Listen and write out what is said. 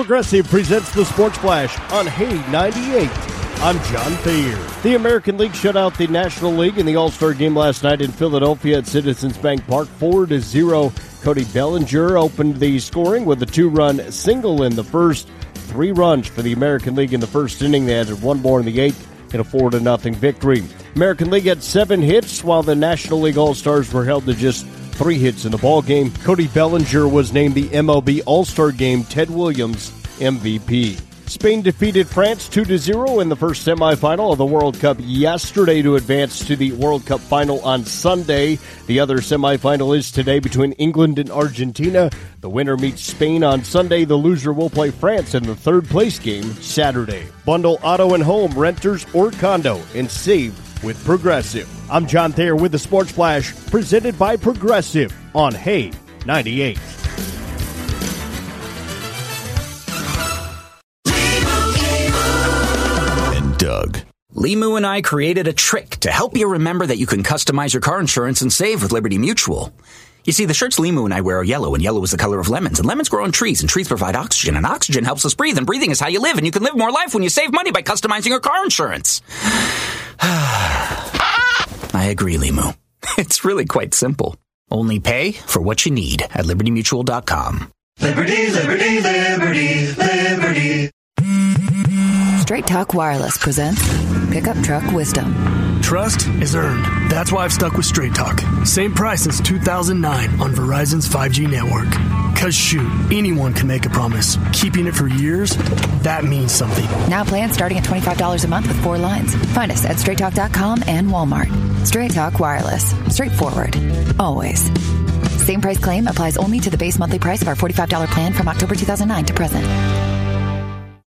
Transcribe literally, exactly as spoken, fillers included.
Progressive presents the Sports Flash on Hay ninety-eight. I'm John Thayer. The American League shut out the National League in the All-Star game last night in Philadelphia at Citizens Bank Park, four to zero. Cody Bellinger opened the scoring with a two-run single in the first. Three runs for the American League in the first inning. They added one more in the eighth in a four to nothing victory. American League had seven hits, while the National League All-Stars were held to just three hits in the ballgame. Cody Bellinger was named the M L B All-Star Game Ted Williams M V P. Spain defeated France two to zero in the first semifinal of the World Cup yesterday to advance to the World Cup final on Sunday. The other semifinal is today between England and Argentina. The winner meets Spain on Sunday. The loser will play France in the third-place game Saturday. Bundle auto and home, renters or condo, and save with Progressive. I'm John Thayer with the Sports Flash, presented by Progressive on Hay ninety-eight. Doug. Limu and I created a trick to help you remember that you can customize your car insurance and save with Liberty Mutual. You see, the shirts Limu and I wear are yellow, and yellow is the color of lemons, and lemons grow on trees, and trees provide oxygen, and oxygen helps us breathe, and breathing is how you live, and you can live more life when you save money by customizing your car insurance. I agree, Limu. It's really quite simple. Only pay for what you need at liberty mutual dot com. Liberty, liberty, liberty, liberty. Straight Talk Wireless presents Pickup Truck Wisdom. Trust is earned. That's why I've stuck with Straight Talk. Same price since two thousand nine on Verizon's five G network. Cause shoot, anyone can make a promise. Keeping it for years, that means something. Now plans starting at twenty-five dollars a month with four lines. Find us at straight talk dot com and Walmart. Straight Talk Wireless. Straightforward. Always. Same price claim applies only to the base monthly price of our forty-five dollars plan from October two thousand nine to present.